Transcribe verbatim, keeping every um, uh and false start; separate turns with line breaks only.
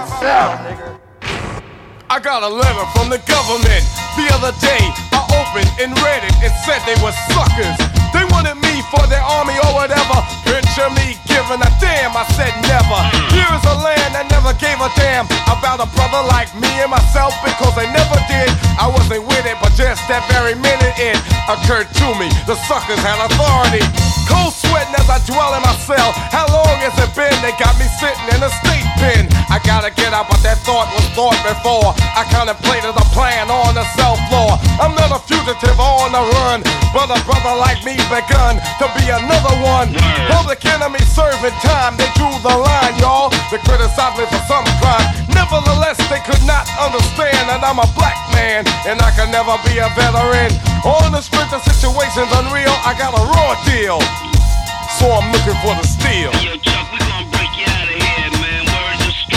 myself, nigga.
I got a letter from the government the other day. I opened and read it. It said they were suckers. They wanted me for their army or whatever. Picture me giving a damn. I said never. Here's a land that never gave a damn about a brother like me and myself, because they never did. I wasn't with it, but just that very minute it occurred to me. The suckers had authority. Cold sweating as I dwell in my cell. How long has it been? They got me sitting in a state pen. I gotta get out, but that thought was thought before. I contemplated a plan on the cell floor. I'm not a fugitive on the run, but a brother like me begun to be another one. Public enemy serving time. They drew the line, y'all. They criticized me for some crime. Nevertheless, they could not understand that I'm a black man and I can never be a veteran. On the strength of situations unreal, I got a raw deal, so I'm looking for the steel.
Yo, Chuck, we